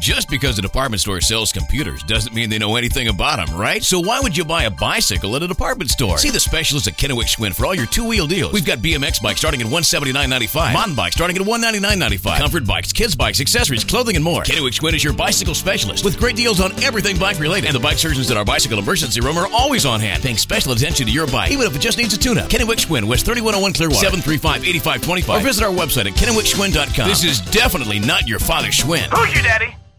Just because a department store sells computers doesn't mean they know anything about them, right? So why would you buy a bicycle at a department store? See the specialists at Kennewick Schwinn for all your two-wheel deals. We've got BMX bikes starting at $179.95, mountain bikes starting at $199.95, comfort bikes, kids bikes, accessories, clothing, and more. Kennewick Schwinn is your bicycle specialist with great deals on everything bike-related. And the bike surgeons at our bicycle emergency room are always on hand, paying special attention to your bike, even if it just needs a tune-up. Kennewick Schwinn, West 3101 Clearwater, 735-8525, or visit our website at kennewickschwinn.com. This is definitely not your father Schwinn. Who's your daddy?